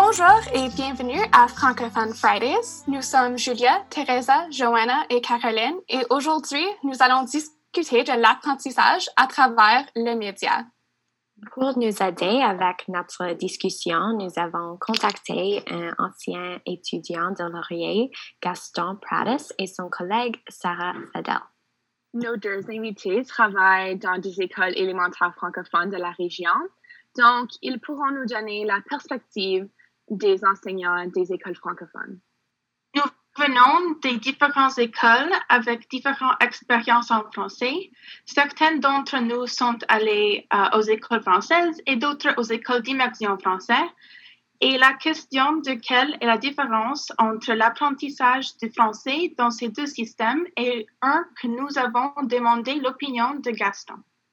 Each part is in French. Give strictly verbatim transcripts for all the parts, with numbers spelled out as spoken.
Bonjour et bienvenue à Francophone Fridays. Nous sommes Julia, Teresa, Joanna et Caroline et aujourd'hui, nous allons discuter de l'apprentissage à travers le média. Pour nous aider avec notre discussion, nous avons contacté un ancien étudiant de Laurier, Gaston Pratis, et son collègue Sarah Fadel. Nos deux invités travaillent dans des écoles élémentaires francophones de la région, donc ils pourront nous donner la perspective des enseignants des écoles francophones. Nous venons des différentes écoles avec différentes expériences en français. Certaines d'entre nous sont allés euh, aux écoles françaises et d'autres aux écoles d'immersion française. Et la question de quelle est la différence entre l'apprentissage du français dans ces deux systèmes est un que nous avons demandé l'opinion de Gaston.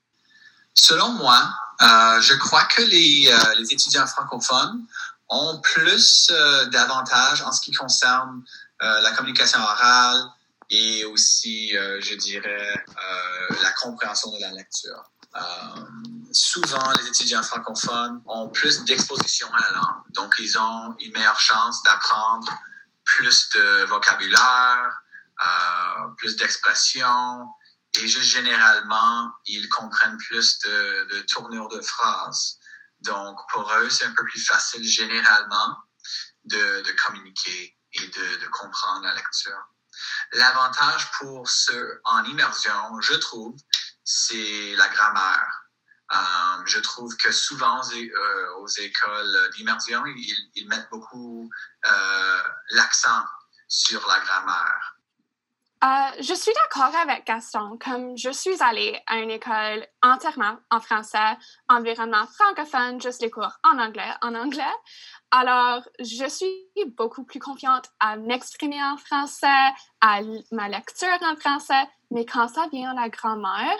Selon moi, euh, je crois que les, euh, les étudiants francophones ont plus euh, d'avantages en ce qui concerne euh, la communication orale et aussi, euh, je dirais, euh, la compréhension de la lecture. Euh, souvent, les étudiants francophones ont plus d'exposition à la langue, donc ils ont une meilleure chance d'apprendre plus de vocabulaire, euh, plus d'expressions, et juste généralement, ils comprennent plus de, de tournures de phrases. Donc, pour eux, c'est un peu plus facile généralement de, de communiquer et de, de comprendre la lecture. L'avantage pour ceux en immersion, je trouve, c'est la grammaire. Euh, je trouve que souvent aux, euh, aux écoles d'immersion, ils, ils mettent beaucoup euh, l'accent sur la grammaire. Euh, je suis d'accord avec Gaston, comme je suis allée à une école entièrement en français, environnement francophone, juste les cours en anglais, en anglais. Alors, je suis beaucoup plus confiante à m'exprimer en français, à ma lecture en français, mais quand ça vient à la grammaire,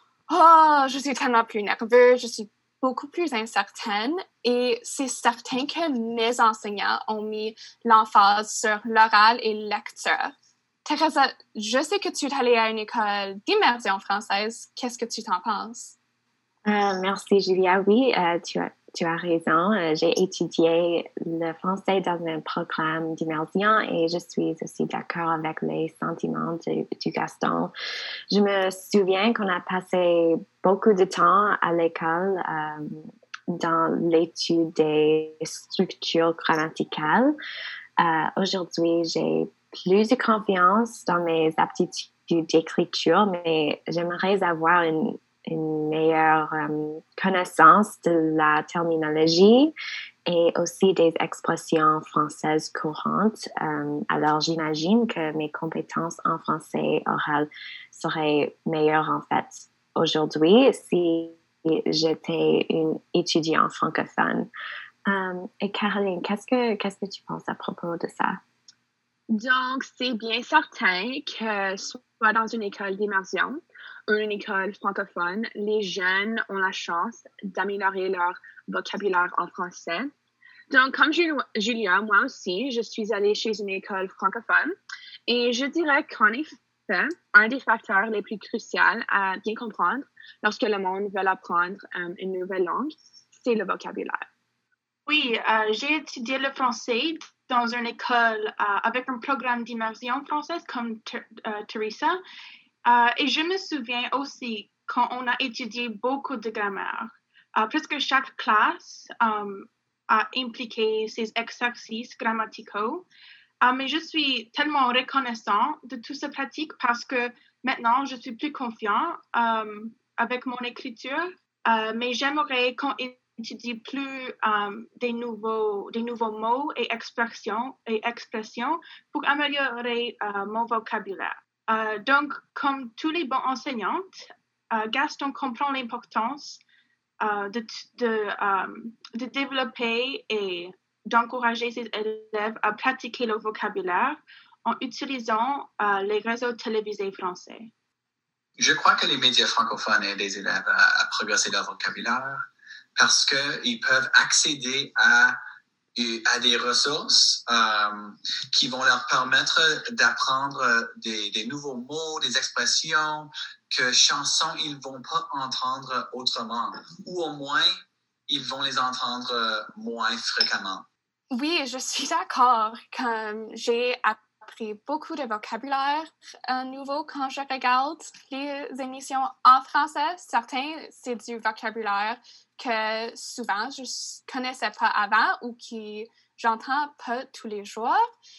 oh, je suis tellement plus nerveuse, je suis beaucoup plus incertaine et c'est certain que mes enseignants ont mis l'emphase sur l'oral et la lecture. Teresa, je sais que tu es allée à une école d'immersion française. Qu'est-ce que tu t'en penses? Euh, merci, Julia. Oui, euh, tu as, tu as raison. Euh, j'ai étudié le français dans un programme d'immersion et je suis aussi d'accord avec les sentiments du, du Gaston. Je me souviens qu'on a passé beaucoup de temps à l'école euh, dans l'étude des structures grammaticales. Euh, aujourd'hui, j'ai plus de confiance dans mes aptitudes d'écriture, mais j'aimerais avoir une, une meilleure um, connaissance de la terminologie et aussi des expressions françaises courantes. Um, alors, j'imagine que mes compétences en français oral seraient meilleures, en fait, aujourd'hui si j'étais une étudiante francophone. Um, et Caroline, qu'est-ce que, qu'est-ce que tu penses à propos de ça? Donc, c'est bien certain que soit dans une école d'immersion ou une école francophone, les jeunes ont la chance d'améliorer leur vocabulaire en français. Donc, comme Julia, moi aussi, je suis allée chez une école francophone et je dirais qu'en effet, un des facteurs les plus cruciaux à bien comprendre lorsque le monde veut apprendre um, une nouvelle langue, c'est le vocabulaire. Oui, euh, j'ai étudié le français dans une école euh, avec un programme d'immersion française comme ter- euh, Teresa. Euh, et je me souviens aussi quand on a étudié beaucoup de grammaire. Euh, presque chaque classe euh, a impliqué ses exercices grammaticaux. Euh, mais je suis tellement reconnaissant de toute cette pratique parce que maintenant, je suis plus confiant euh, avec mon écriture. Euh, mais j'aimerais qu'on étudie plus um, des, nouveaux, des nouveaux mots et expressions, et expressions pour améliorer uh, mon vocabulaire. Uh, donc, comme tous les bons enseignants, uh, Gaston comprend l'importance uh, de, de, um, de développer et d'encourager ses élèves à pratiquer le vocabulaire en utilisant uh, les réseaux télévisés français. Je crois que les médias francophones aident les élèves à, à progresser leur vocabulaire parce qu'ils peuvent accéder à, à des ressources euh, qui vont leur permettre d'apprendre des, des nouveaux mots, des expressions que chansons ils ne vont pas entendre autrement, ou au moins ils vont les entendre moins fréquemment. Oui, je suis d'accord. Comme j'ai appris beaucoup de vocabulaire euh, nouveau quand je regarde les émissions en français. Certains, c'est du vocabulaire que souvent je ne connaissais pas avant ou que j'entends pas tous les jours.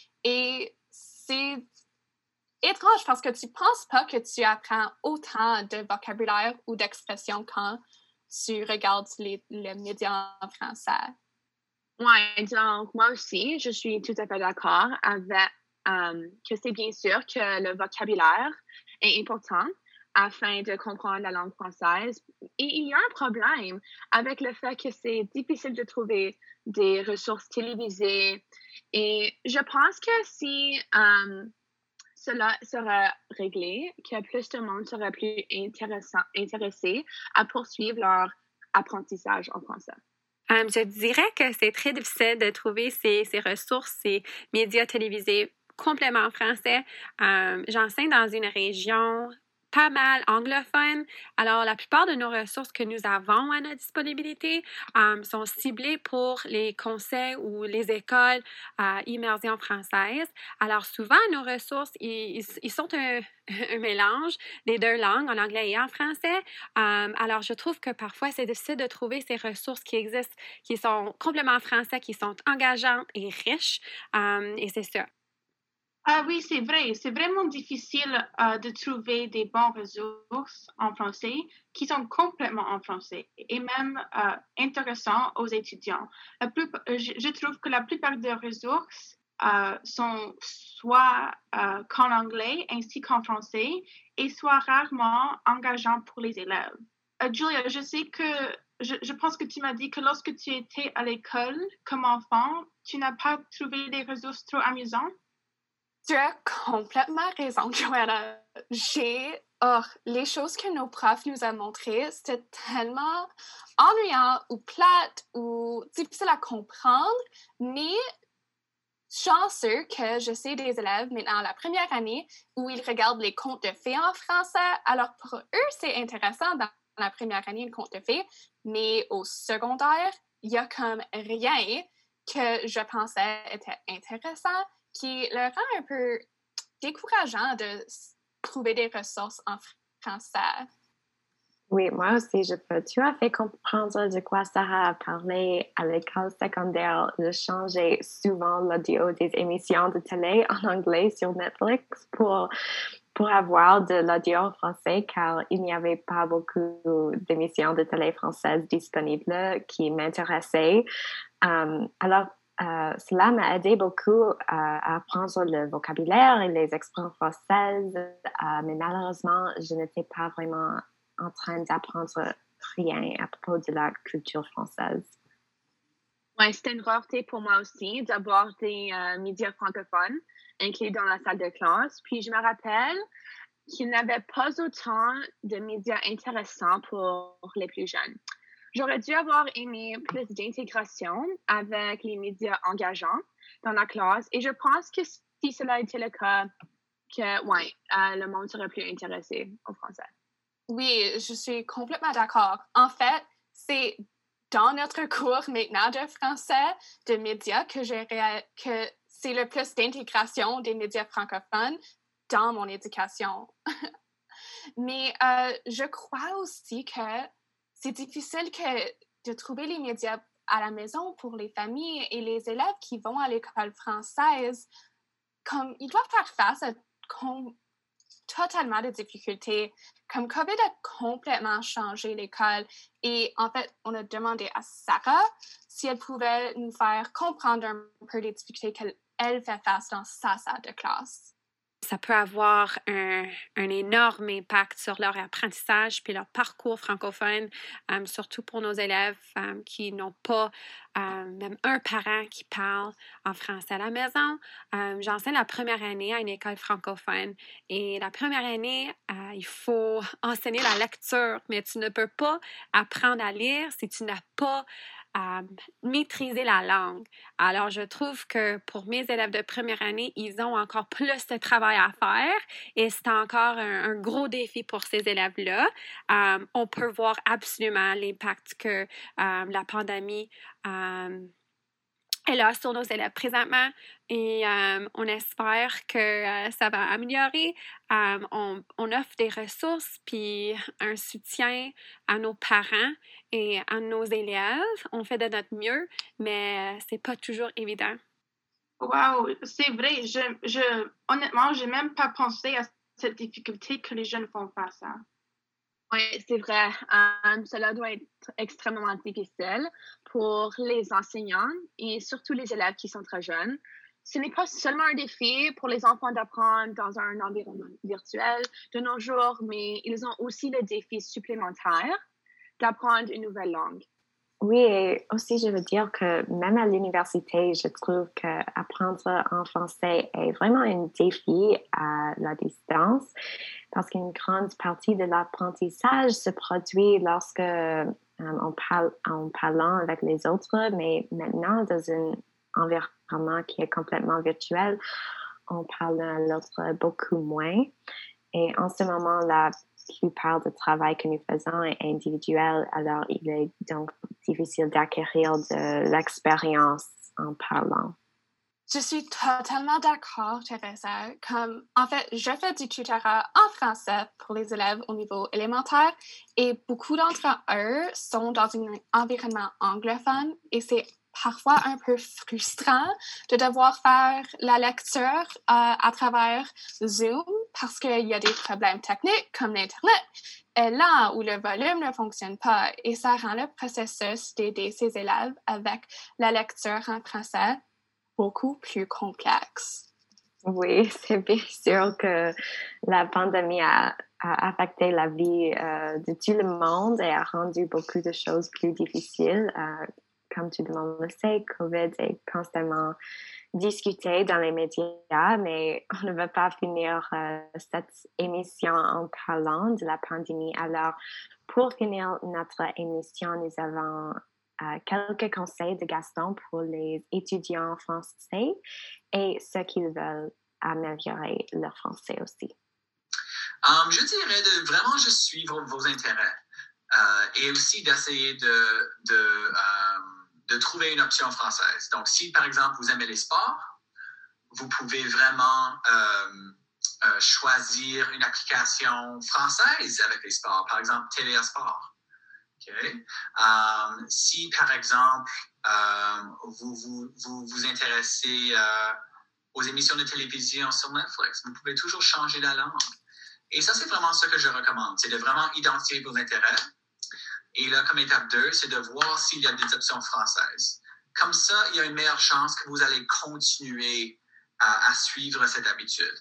Et c'est étrange parce que tu penses pas que tu apprends autant de vocabulaire ou d'expressions quand tu regardes les, les médias en français. Oui, donc moi aussi, je suis tout à fait d'accord avec um, que c'est bien sûr que le vocabulaire est important afin de comprendre la langue française. Et il y a un problème avec le fait que c'est difficile de trouver des ressources télévisées. Et je pense que si um, cela serait réglé, que plus de monde serait plus intéressant, intéressé à poursuivre leur apprentissage en français. Um, je dirais que c'est très difficile de trouver ces, ces ressources, ces médias télévisés complètement en français. Um, j'enseigne dans une région pas mal anglophone. Alors, la plupart de nos ressources que nous avons à notre disponibilité um, sont ciblées pour les conseils ou les écoles à immersion française. Alors, souvent, nos ressources, ils, ils sont un, un mélange des deux langues, en anglais et en français. Um, alors, je trouve que parfois, c'est difficile de trouver ces ressources qui existent, qui sont complètement en français, qui sont engageantes et riches. Um, et c'est ça. Ah oui, c'est vrai. C'est vraiment difficile euh, de trouver des bonnes ressources en français qui sont complètement en français et même euh, intéressants aux étudiants. La plus, je, je trouve que la plupart des ressources euh, sont soit euh, qu'en anglais ainsi qu'en français et soit rarement engageants pour les élèves. Euh, Julia, je sais que je, je pense que tu m'as dit que lorsque tu étais à l'école comme enfant, tu n'as pas trouvé des ressources trop amusantes. Tu as complètement raison, Joanna. J'ai... Oh, les choses que nos profs nous ont montrées, c'était tellement ennuyant ou plate ou difficile à comprendre, mais chanceux que je sais des élèves maintenant la première année où ils regardent les contes de fées en français. Alors pour eux, c'est intéressant dans la première année, le conte de fées, mais au secondaire, il y a comme rien que je pensais était intéressant qui le rend un peu décourageant de trouver des ressources en français. Oui, moi aussi, je peux tout à fait comprendre de quoi Sarah a parlé à l'école secondaire. Je changeais souvent l'audio des émissions de télé en anglais sur Netflix pour, pour avoir de l'audio en français, car il n'y avait pas beaucoup d'émissions de télé françaises disponibles qui m'intéressaient. Um, alors, Euh, cela m'a aidé beaucoup euh, à apprendre le vocabulaire et les expressions françaises, euh, mais malheureusement, je n'étais pas vraiment en train d'apprendre rien à propos de la culture française. Oui, c'était une rareté pour moi aussi d'avoir des euh, médias francophones inclus dans la salle de classe. Puis je me rappelle qu'il n'y avait pas autant de médias intéressants pour les plus jeunes. J'aurais dû avoir aimé plus d'intégration avec les médias engageants dans la classe et je pense que si cela était le cas, que ouais, euh, le monde serait plus intéressé au français. Oui, je suis complètement d'accord. En fait, c'est dans notre cours maintenant de français, de médias, que, j'ai réa- que c'est le plus d'intégration des médias francophones dans mon éducation. Mais euh, je crois aussi que c'est difficile que de trouver les médias à la maison pour les familles et les élèves qui vont à l'école française. Comme ils doivent faire face à com- totalement de difficultés. Comme COVID a complètement changé l'école et en fait, on a demandé à Sarah si elle pouvait nous faire comprendre un peu les difficultés qu'elle fait face dans sa salle de classe. Ça peut avoir un, un énorme impact sur leur apprentissage puis leur parcours francophone, um, surtout pour nos élèves um, qui n'ont pas um, même un parent qui parle en français à la maison. Um, j'enseigne la première année à une école francophone et la première année, uh, il faut enseigner la lecture, mais tu ne peux pas apprendre à lire si tu n'as pas à maîtriser la langue. Alors, je trouve que pour mes élèves de première année, ils ont encore plus de travail à faire et c'est encore un, un gros défi pour ces élèves-là. Um, on peut voir absolument l'impact que um, la pandémie um, est là sur nos élèves présentement et euh, on espère que euh, ça va améliorer. Euh, on, on offre des ressources puis un soutien à nos parents et à nos élèves. On fait de notre mieux, mais c'est pas toujours évident. Wow, c'est vrai. Je, je, honnêtement, j'ai même pas pensé à cette difficulté que les jeunes font face à. Oui, c'est vrai. Um, cela doit être extrêmement difficile pour les enseignants et surtout les élèves qui sont très jeunes. Ce n'est pas seulement un défi pour les enfants d'apprendre dans un environnement virtuel de nos jours, mais ils ont aussi le défi supplémentaire d'apprendre une nouvelle langue. Oui, et aussi, je veux dire que même à l'université, je trouve qu'apprendre en français est vraiment un défi à la distance parce qu'une grande partie de l'apprentissage se produit lorsque euh, on parle en parlant avec les autres, mais maintenant, dans un environnement qui est complètement virtuel, on parle l'un à l'autre beaucoup moins. Et en ce moment, la plupart du travail que nous faisons est individuel, alors il est donc difficile d'acquérir de l'expérience en parlant. Je suis totalement d'accord, Teresa. Comme, en fait, je fais du tutorat en français pour les élèves au niveau élémentaire et beaucoup d'entre eux sont dans un environnement anglophone et c'est parfois un peu frustrant de devoir faire la lecture euh, à travers Zoom parce qu'il y a des problèmes techniques comme l'Internet est lent ou le volume ne fonctionne pas et ça rend le processus d'aider ces élèves avec la lecture en français beaucoup plus complexe. Oui, c'est bien sûr que la pandémie a, a affecté la vie euh, de tout le monde et a rendu beaucoup de choses plus difficiles. Euh, Comme tout le monde le sait, COVID est constamment discuté dans les médias, mais on ne va pas finir euh, cette émission en parlant de la pandémie. Alors, pour finir notre émission, nous avons euh, quelques conseils de Gaston pour les étudiants français et ceux qui veulent améliorer leur français aussi. Um, je dirais de vraiment juste suivre vos intérêts euh, et aussi d'essayer de... de um, de trouver une option française. Donc, si, par exemple, vous aimez les sports, vous pouvez vraiment euh, euh, choisir une application française avec les sports, par exemple, T V A Sport. Okay? Um, si, par exemple, um, vous, vous, vous vous intéressez euh, aux émissions de télévision sur Netflix, vous pouvez toujours changer la langue. Et ça, c'est vraiment ce que je recommande, c'est de vraiment identifier vos intérêts. Et là, comme étape deux, c'est de voir s'il y a des options françaises. Comme ça, il y a une meilleure chance que vous allez continuer à, à suivre cette habitude.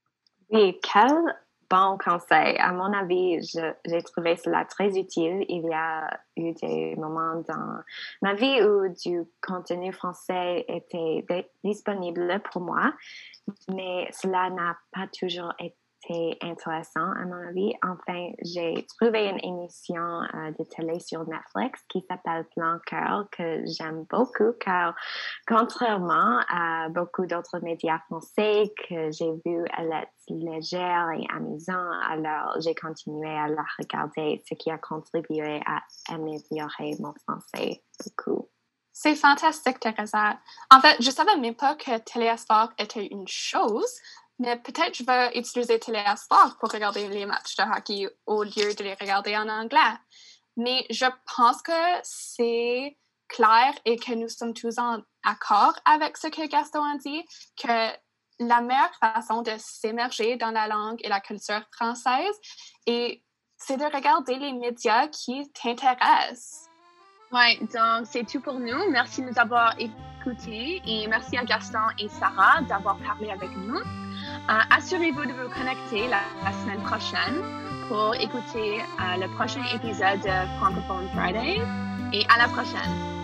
Oui, quel bon conseil. À mon avis, je, j'ai trouvé cela très utile. Il y a eu des moments dans ma vie où du contenu français était d- disponible pour moi, mais cela n'a pas toujours été intéressant à mon avis. Enfin, j'ai trouvé une émission euh, de télé sur Netflix qui s'appelle Plan Cœur que j'aime beaucoup car contrairement à beaucoup d'autres médias français que j'ai vu, elle est légère et amusante, alors j'ai continué à la regarder, ce qui a contribué à améliorer mon français beaucoup. C'est fantastique, Teresa. En fait, je savais même pas que T V A Sport était une chose. Mais peut-être je vais utiliser T V A Sport pour regarder les matchs de hockey au lieu de les regarder en anglais. Mais je pense que c'est clair et que nous sommes tous en accord avec ce que Gaston a dit, que la meilleure façon de s'immerger dans la langue et la culture française, et c'est de regarder les médias qui t'intéressent. Oui, donc c'est tout pour nous. Merci de nous avoir écoutés et merci à Gaston et Sarah d'avoir parlé avec nous. Uh, assurez-vous de vous connecter la, la semaine prochaine pour écouter uh, le prochain épisode de Francophone Friday et à la prochaine.